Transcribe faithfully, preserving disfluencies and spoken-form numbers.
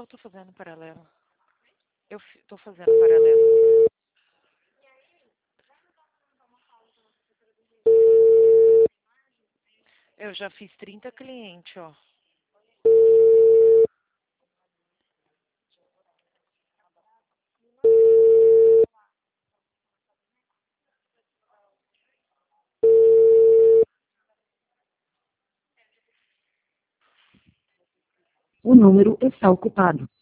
Eu tô fazendo paralelo. Eu fi- tô fazendo paralelo. Eu já fiz trinta clientes, ó. O número está ocupado.